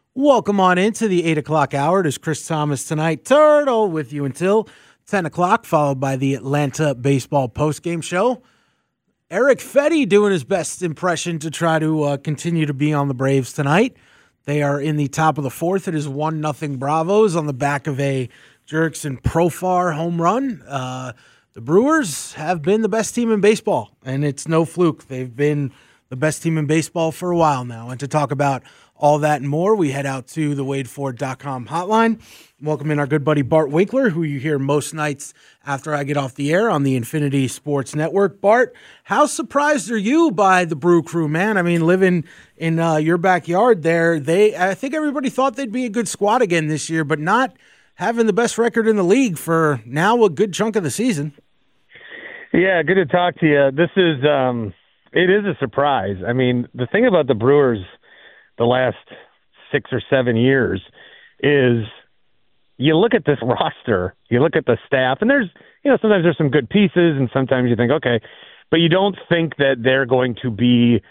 Welcome on into the 8 o'clock hour. It is Chris Thomas tonight. Turtle with you until 10 o'clock, followed by the Atlanta Baseball postgame show. Eric Fetty doing his best impression to try to continue to be on the Braves tonight. They are in the top of the fourth. It is 1-0 Bravos on the back of a Jurickson Profar home run. The Brewers have been the best team in baseball, and it's no fluke. They've been the best team in baseball for a while now. And to talk about all that and more, we head out to the WadeFord.com hotline. Welcome in our good buddy Bart Winkler, who you hear most nights after I get off the air on the Infinity Sports Network. Bart, how surprised are you by the Brew Crew, man? I mean, living in your backyard there, I think everybody thought they'd be a good squad again this year, but not having the best record in the league for now a good chunk of the season. Yeah, good to talk to you. This is it is a surprise. I mean, the thing about the Brewers the last 6 or 7 years is you look at this roster, you look at the staff, and there's, sometimes there's some good pieces, and sometimes you think, okay, but you don't think that they're going to be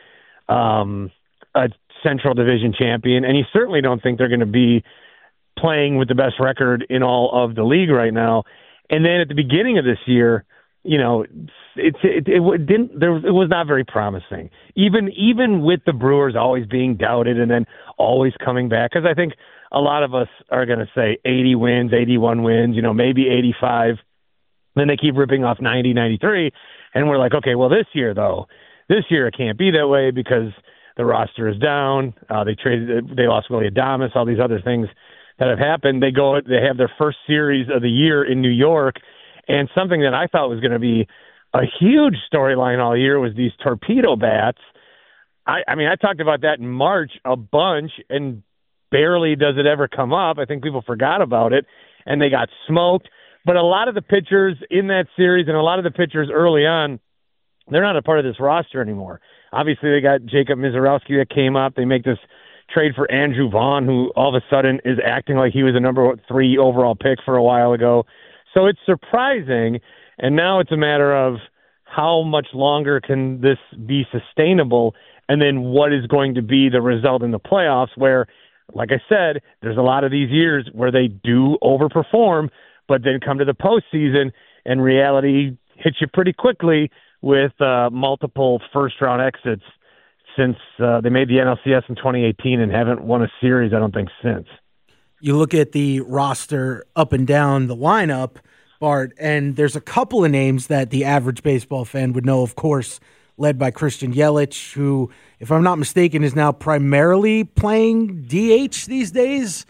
a Central Division champion, and you certainly don't think they're going to be playing with the best record in all of the league right now. And then at the beginning of this year, it was not very promising. Even with the Brewers always being doubted and then always coming back, because I think a lot of us are going to say 80 wins, 81 wins, maybe 85. Then they keep ripping off 90, 93, and we're like, okay, well this year it can't be that way because the roster is down. They lost Willy Adames, all these other things that have happened. They have their first series of the year in New York. And something that I thought was going to be a huge storyline all year was these torpedo bats. I talked about that in March a bunch, and barely does it ever come up. I think people forgot about it, and they got smoked. But a lot of the pitchers in that series and a lot of the pitchers early on, they're not a part of this roster anymore. Obviously, they got Jacob Mizorowski that came up. They make this trade for Andrew Vaughn, who all of a sudden is acting like he was a number 3 overall pick for a while ago. So it's surprising, and now it's a matter of how much longer can this be sustainable, and then what is going to be the result in the playoffs where, like I said, there's a lot of these years where they do overperform, but then come to the postseason, and reality hits you pretty quickly with multiple first-round exits since they made the NLCS in 2018 and haven't won a series, I don't think, since. You look at the roster up and down the lineup, Bart, and there's a couple of names that the average baseball fan would know, of course, led by Christian Yelich, who, if I'm not mistaken, is now primarily playing DH these days.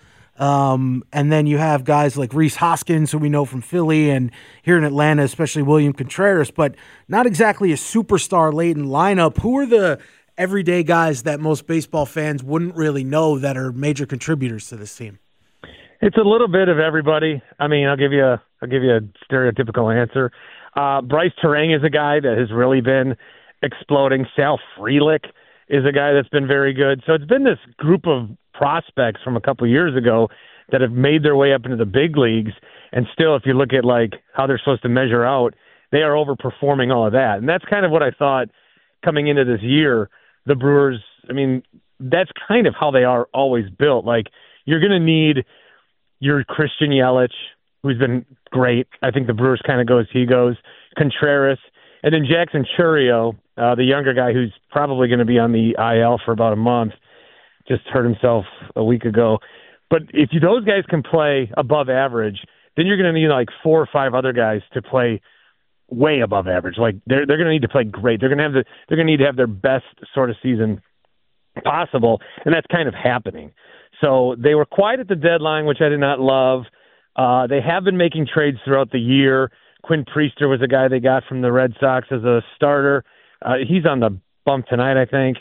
And then you have guys like Rhys Hoskins, who we know from Philly, and here in Atlanta, especially William Contreras, but not exactly a superstar-laden lineup. Who are the everyday guys that most baseball fans wouldn't really know that are major contributors to this team? It's a little bit of everybody. I mean, I'll give you a stereotypical answer. Bryce Terang is a guy that has really been exploding. Sal Frelick is a guy that's been very good. So it's been this group of prospects from a couple of years ago that have made their way up into the big leagues. And still, if you look at like how they're supposed to measure out, they are overperforming all of that. And that's kind of what I thought coming into this year. The Brewers, I mean, that's kind of how they are always built. Like, you're going to need your Christian Yelich, who's been great. I think the Brewers kind of go as he goes. Contreras. And then Jackson Chourio, the younger guy who's probably going to be on the IL for about a month, just hurt himself a week ago. But if those guys can play above average, then you're going to need like 4 or 5 other guys to play way above average. Like they're going to need to play great. They're going to need to have their best sort of season possible, and that's kind of happening. So they were quiet at the deadline, which I did not love. They have been making trades throughout the year. Quinn Priester was a guy they got from the Red Sox as a starter. He's on the bump tonight, I think.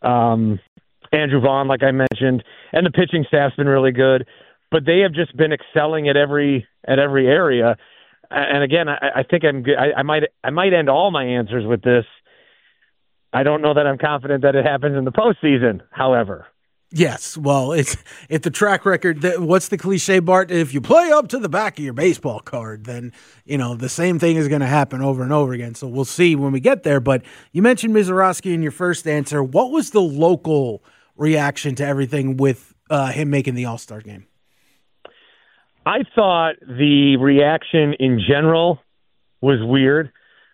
Andrew Vaughn, like I mentioned, and the pitching staff's been really good. But they have just been excelling at every area. And again, I think I'm good. I might end all my answers with this. I don't know that I'm confident that it happens in the postseason, however. Yes, well, if the track record, what's the cliche, Bart? If you play up to the back of your baseball card, then, the same thing is going to happen over and over again. So we'll see when we get there. But you mentioned Mizorowski in your first answer. What was the local reaction to everything with him making the All-Star game? I thought the reaction in general was weird.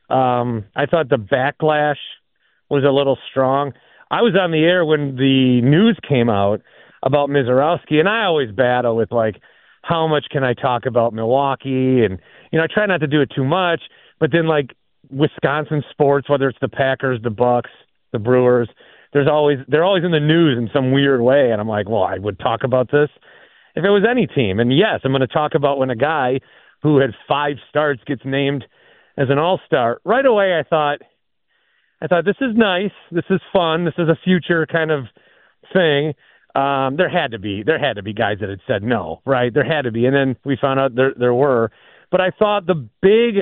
I thought the backlash was a little strong. I was on the air when the news came out about Mizorowski, and I always battle with, like, how much can I talk about Milwaukee? And, I try not to do it too much, but then, like, Wisconsin sports, whether it's the Packers, the Bucks, the Brewers, they're always in the news in some weird way, and I'm like, well, I would talk about this if it was any team. And yes, I'm going to talk about when a guy who had 5 starts gets named as an all-star. Right away, I thought, this is nice. This is fun. This is a future kind of thing. There had to be guys that had said no, right? There had to be. And then we found out there were. But I thought the big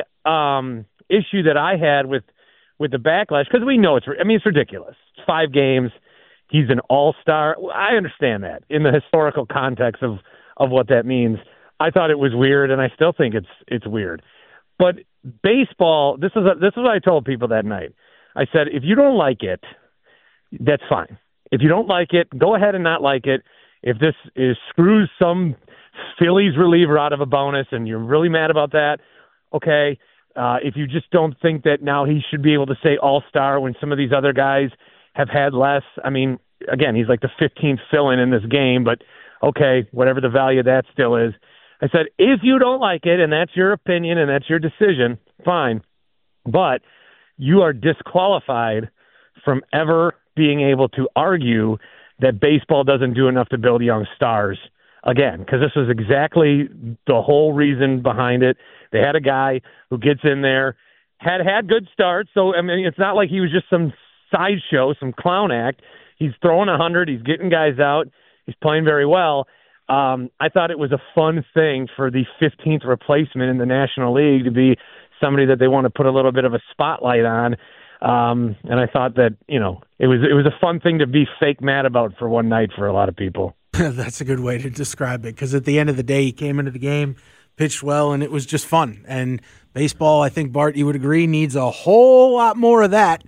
issue that I had with the backlash, because we know it's ridiculous. It's 5 games. He's an all-star. I understand that in the historical context of what that means. I thought it was weird, and I still think it's weird. But baseball, this is what I told people that night. I said, if you don't like it, that's fine. If you don't like it, go ahead and not like it. If this screws some Phillies reliever out of a bonus and you're really mad about that, okay. If you just don't think that now he should be able to say all-star when some of these other guys have had less. I mean, again, he's like the 15th fill-in in this game, but okay, whatever the value of that still is. I said, if you don't like it and that's your opinion and that's your decision, fine. But you are disqualified from ever being able to argue that baseball doesn't do enough to build young stars again, because this was exactly the whole reason behind it. They had a guy who gets in there, had good starts. So, it's not like he was just some sideshow, some clown act. He's throwing 100. He's getting guys out. He's playing very well. I thought it was a fun thing for the 15th replacement in the National League to be somebody that they want to put a little bit of a spotlight on. And I thought that, it was a fun thing to be fake mad about for one night for a lot of people. That's a good way to describe it, because at the end of the day, he came into the game, pitched well, and it was just fun. And baseball, I think, Bart, you would agree, needs a whole lot more of that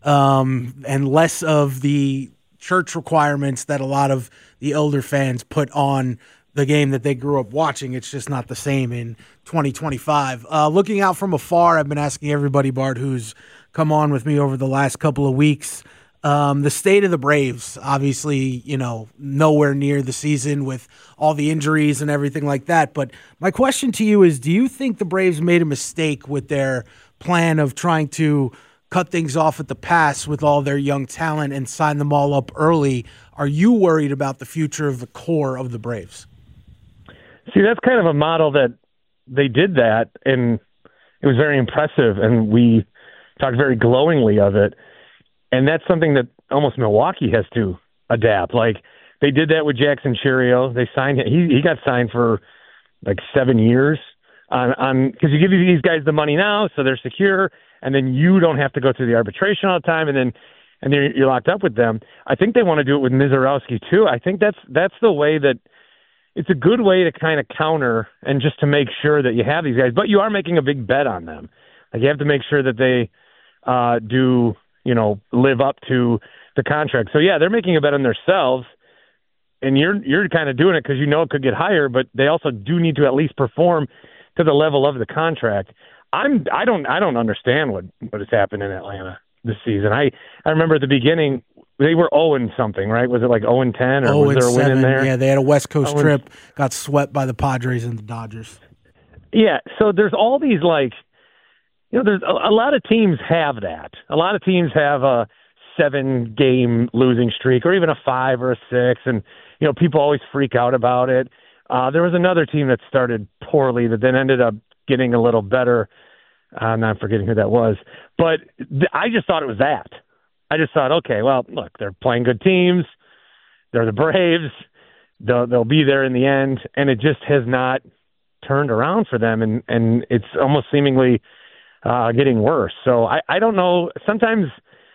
and less of the church requirements that a lot of the elder fans put on the game that they grew up watching. It's just not the same in 2025. Looking out from afar, I've been asking everybody, Bart, who's come on with me over the last couple of weeks, the state of the Braves, obviously, nowhere near the season with all the injuries and everything like that. But my question to you is, do you think the Braves made a mistake with their plan of trying to cut things off at the pass with all their young talent and sign them all up early? Are you worried about the future of the core of the Braves? See, that's kind of a model that they did that, and it was very impressive, and we talked very glowingly of it. And that's something that almost Milwaukee has to adapt. Like, they did that with Jackson Chourio. They signed him. He got signed for like 7 years on because you give these guys the money now, so they're secure, and then you don't have to go through the arbitration all the time, and then you're locked up with them. I think they want to do it with Mizorowski too. I think that's the way that it's a good way to kind of counter and just to make sure that you have these guys, but you are making a big bet on them. Like, you have to make sure that they do, live up to the contract. So yeah, they're making a bet on themselves, and you're kind of doing it because it could get higher, but they also do need to at least perform to the level of the contract. I don't understand what has happened in Atlanta this season. I remember at the beginning they were 0-something, right? Was it like 0-10 or was there a win in there? Yeah, they had a West Coast trip, got swept by the Padres and the Dodgers. Yeah, so there's all these there's a lot of teams have that. A lot of teams have a 7-game losing streak or even a 5 or a 6, and people always freak out about it. There was another team that started poorly that then ended up getting a little better. I'm not forgetting who that was, but I just thought it was that. I just thought, okay, well, look, they're playing good teams. They're the Braves. They'll be there in the end, and it just has not turned around for them, and it's almost seemingly getting worse. So I don't know. Sometimes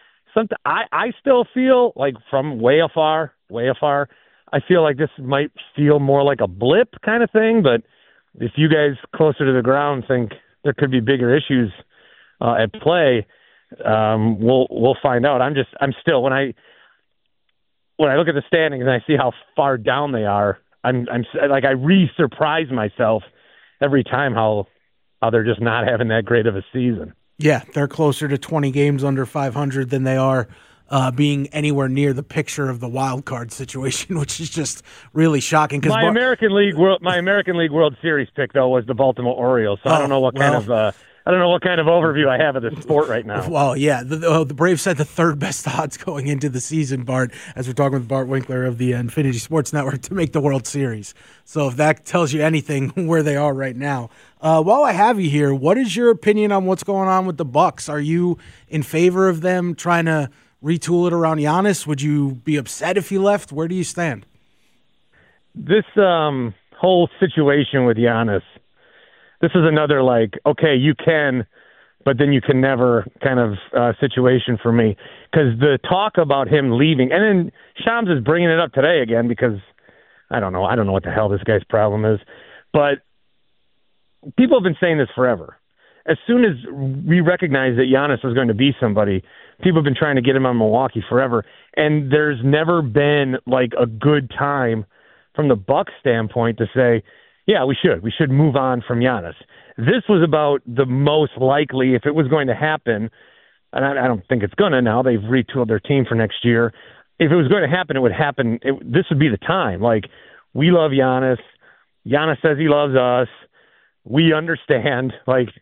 I still feel like from way afar, I feel like this might feel more like a blip kind of thing, but if you guys closer to the ground think there could be bigger issues at play, we'll find out. I'm still when when I look at the standings and I see how far down they are, I'm like I re-surprise myself every time how they're just not having that great of a season. Yeah, they're closer to 20 games under 500 than they are being anywhere near the picture of the wild card situation, which is just really shocking. My American League World Series pick though was the Baltimore Orioles, so I don't know what kind of overview I have of the sport right now. Well, yeah, the Braves had the third best odds going into the season, Bart, as we're talking with Bart Winkler of the Infinity Sports Network, to make the World Series. So if that tells you anything where they are right now. While I have you here, what is your opinion on what's going on with the Bucks? Are you in favor of them trying to retool it around Giannis? Would you be upset if he left? Where do you stand? This whole situation with Giannis, this is another okay, you can, but then you can never kind of situation for me. Because the talk about him leaving, and then Shams is bringing it up today again because I don't know what the hell this guy's problem is, but people have been saying this forever. As soon as we recognize that Giannis was going to be somebody, people have been trying to get him on Milwaukee forever, and there's never been a good time from the Bucks standpoint to say, yeah, we should move on from Giannis. This was about the most likely, if it was going to happen, and I don't think it's going to now, they've retooled their team for next year. If it was going to happen, it would happen. This would be the time. We love Giannis. Giannis says he loves us. We understand,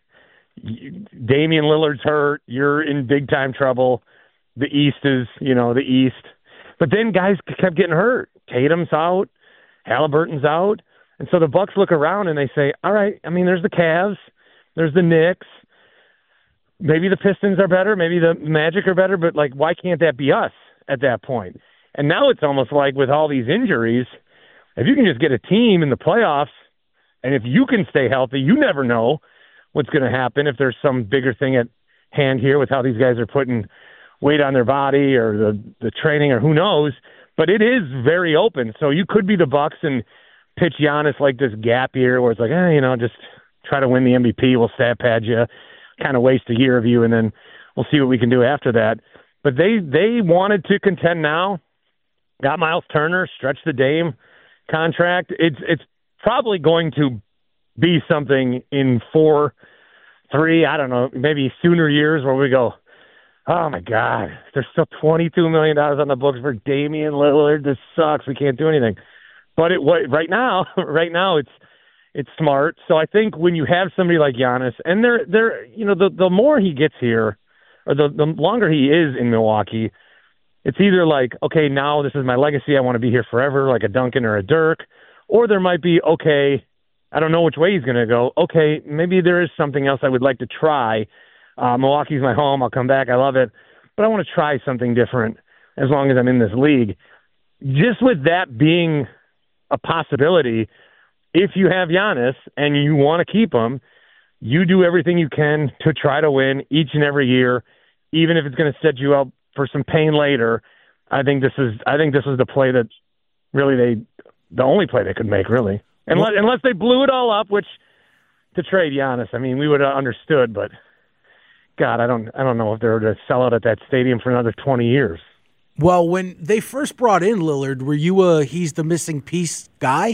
Damian Lillard's hurt. You're in big-time trouble. The East is, the East. But then guys kept getting hurt. Tatum's out. Halliburton's out. And so the Bucks look around and they say, all right, there's the Cavs. There's the Knicks. Maybe the Pistons are better. Maybe the Magic are better. But, why can't that be us at that point? And now it's almost like with all these injuries, if you can just get a team in the playoffs, and if you can stay healthy, you never know what's going to happen if there's some bigger thing at hand here with how these guys are putting weight on their body or the training or who knows. But it is very open. So you could be the Bucks and pitch Giannis this gap year where it's just try to win the MVP. We'll stat pad you, kind of waste a year of you, and then we'll see what we can do after that. But they wanted to contend now. Got Miles Turner, stretched the Dame contract. It's probably going to be something in 4, 3, I don't know, maybe sooner years where we go, oh my God, there's still $22 million on the books for Damian Lillard. This sucks. We can't do anything. But right now it's smart. So I think when you have somebody like Giannis, and they're the more he gets here, or the longer he is in Milwaukee, it's either okay, now this is my legacy. I want to be here forever, like a Duncan or a Dirk. Or there might be, okay, I don't know which way he's going to go. Okay, maybe there is something else I would like to try. Milwaukee's my home. I'll come back. I love it. But I want to try something different as long as I'm in this league. Just with that being a possibility, if you have Giannis and you want to keep him, you do everything you can to try to win each and every year, even if it's going to set you up for some pain later. I think this was the play that really the only play they could make, really. Unless they blew it all up, which to trade Giannis, we would have understood, but God, I don't know if they were to sell out at that stadium for another 20 years. Well, when they first brought in Lillard, were you he's the missing piece guy?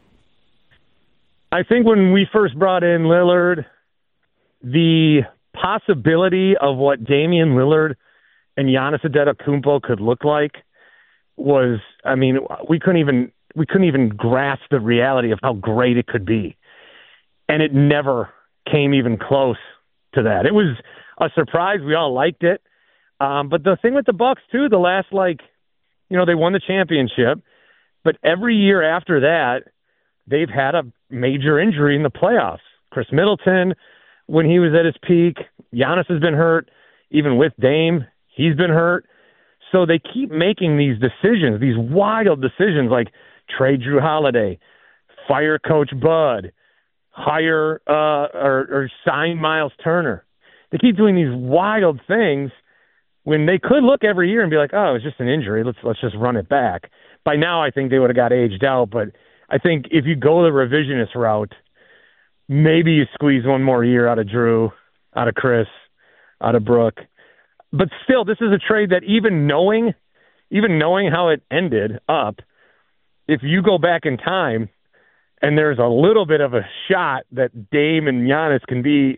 I think when we first brought in Lillard, the possibility of what Damian Lillard and Giannis Antetokounmpo could look like was, we couldn't even grasp the reality of how great it could be. And it never came even close to that. It was a surprise. We all liked it. But the thing with the Bucks too, the last they won the championship, but every year after that, they've had a major injury in the playoffs. Chris Middleton, when he was at his peak, Giannis has been hurt. Even with Dame, he's been hurt. So they keep making these decisions, these wild decisions, like trade Drew Holiday, fire Coach Bud, hire or sign Miles Turner. They keep doing these wild things when they could look every year and be like, oh, it's just an injury. Let's just run it back. By now, I think they would have got aged out. But I think if you go the revisionist route, maybe you squeeze one more year out of Drew, out of Chris, out of Brooke. But still, this is a trade that even knowing even knowing how it ended up, if you go back in time and there's a little bit of a shot that Dame and Giannis can be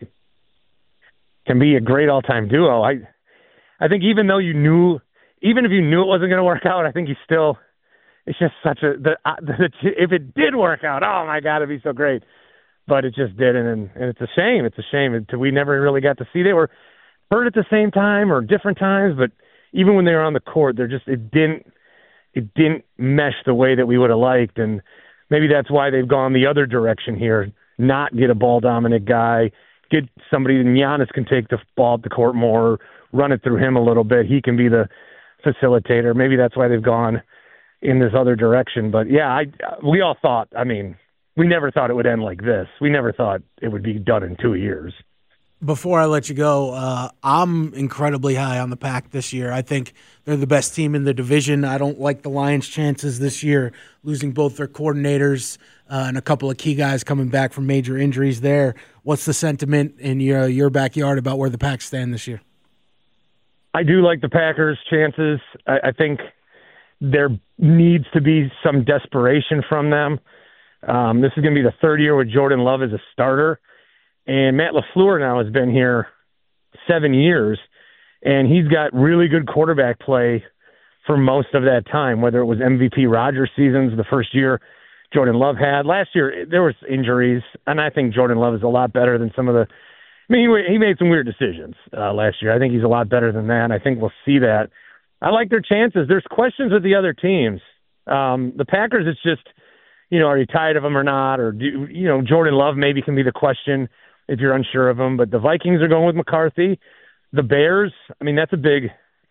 a great all-time duo, I think even if you knew it wasn't going to work out, I think it's just such if it did work out, oh my God, it'd be so great. But it just didn't, and it's a shame. It's a shame. We never really got to see. They were hurt at the same time or different times, but even when they were on the court, it didn't mesh the way that we would have liked, and maybe that's why they've gone the other direction here. Not get a ball-dominant guy, get somebody that Giannis can take the ball up the court more, run it through him a little bit. He can be the facilitator. Maybe that's why they've gone in this other direction. But yeah, we all thought. I mean, we never thought it would end like this. We never thought it would be done in 2 years. Before I let you go, I'm incredibly high on the Pack this year. I think they're the best team in the division. I don't like the Lions' chances this year, losing both their coordinators and a couple of key guys coming back from major injuries there. What's the sentiment in your backyard about where the Pack stand this year? I do like the Packers' chances. I think there needs to be some desperation from them. This is going to be the third year with Jordan Love as a starter. And Matt LaFleur now has been here 7 years, and he's got really good quarterback play for most of that time, whether it was MVP Rodgers seasons the first year Jordan Love had. Last year, there was injuries, and I think Jordan Love is a lot better than some of the – I mean, he made some weird decisions last year. I think he's a lot better than that. I think we'll see that. I like their chances. There's questions with the other teams. The Packers, it's just, are you tired of them or not? Or, Jordan Love maybe can be the question if you're unsure of them. But the Vikings are going with McCarthy. The Bears, I mean, that's a big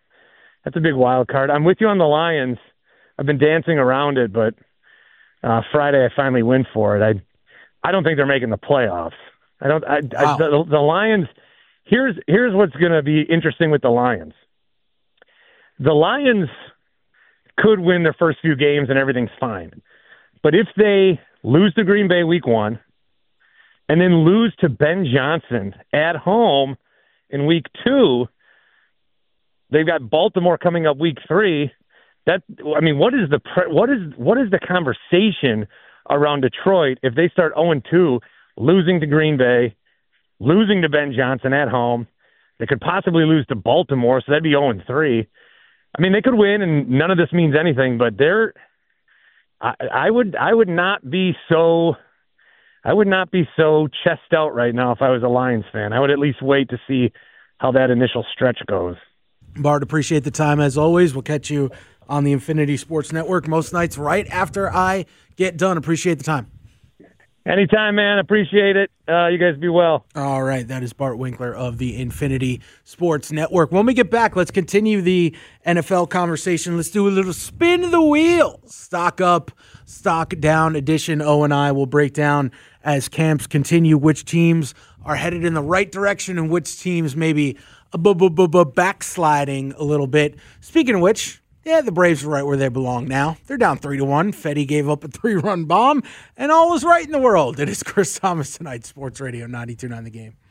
wild card. I'm with you on the Lions. I've been dancing around it, but Friday I finally went for it. I don't think they're making the playoffs. The Lions, here's what's going to be interesting with the Lions. The Lions could win their first few games and everything's fine. But if they lose to Green Bay week 1 and then lose to Ben Johnson at home in week 2, they've got Baltimore coming up week 3. What is the conversation around Detroit if they start 0-2, losing to Green Bay, losing to Ben Johnson at home? They could possibly lose to Baltimore, so that'd be 0-3. I mean, they could win, and none of this means anything. But I would not be so chest out right now if I was a Lions fan. I would at least wait to see how that initial stretch goes. Bart, appreciate the time as always. We'll catch you on the Infinity Sports Network most nights right after I get done. Appreciate the time. Anytime, man. Appreciate it. You guys be well. All right. That is Bart Winkler of the Infinity Sports Network. When we get back, let's continue the NFL conversation. Let's do a little spin the wheel. Stock up, stock down edition. O and I will break down as camps continue which teams are headed in the right direction and which teams maybe backsliding a little bit. Speaking of which, yeah, the Braves are right where they belong now. They're down 3-1. Fetty gave up a 3-run bomb, and all is right in the world. It is Chris Thomas tonight, Sports Radio 92.9 The Game.